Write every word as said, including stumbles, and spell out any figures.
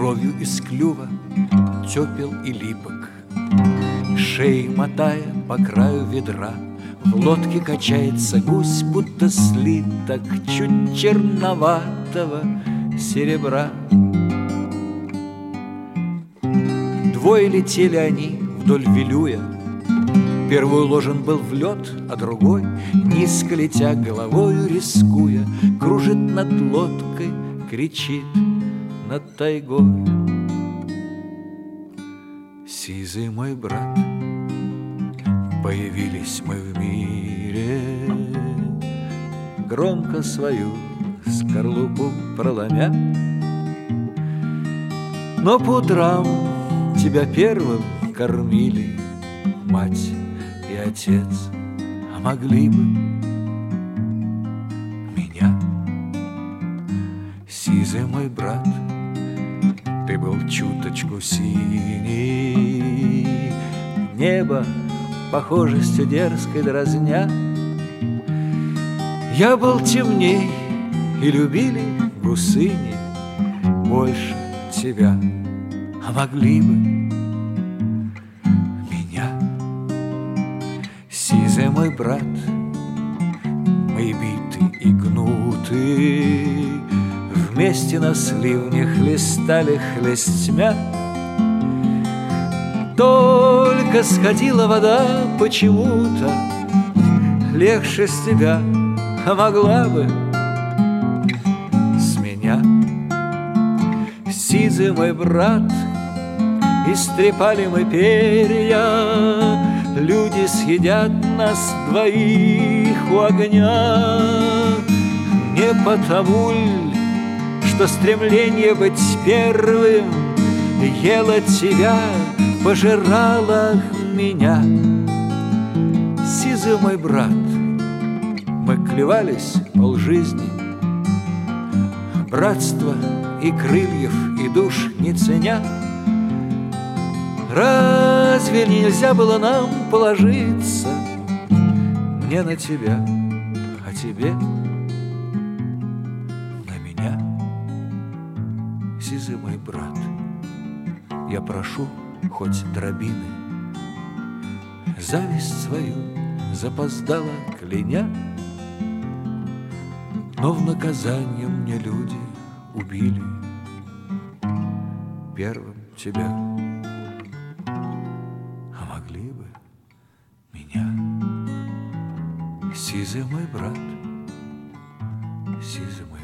кровью из клюва тепел и липок. Шеей мотая по краю ведра, в лодке качается гусь, будто слиток чуть черноватого серебра. Двое летели они вдоль Вилюя. Первый уложен был в лед, а другой, низко летя головою, рискуя, кружит над лодкой, кричит над тайгой. Сизый мой брат, появились мы в мире, громко свою скорлупу проломя. Но по утрам тебя первым кормили мать и отец, а могли бы меня. Сизый мой брат, ты был чуточку синий, небо похожестью дерзкой дразня. Я был темней, и любили гусыни больше тебя, а могли бы меня. Сизый мой брат, мы биты и гнуты, вместе на сливне хлестали хлестьмя. Только сходила вода почему-то легче с тебя, а могла бы с меня. Сизый мой брат, истрепали мы перья, люди съедят нас двоих у огня. Не потому ль, что стремление быть первым ело тебя, пожирала меня. Сизый мой брат, мы клевались полжизни, братства и крыльев, и душ не ценя. Разве нельзя было нам положиться, мне на тебя, а тебе на меня? Сизый мой брат, я прошу хоть дробины, зависть свою запоздала кляня, но в наказание мне люди убили первым тебя, а могли бы меня. Сизый мой брат, сизый мой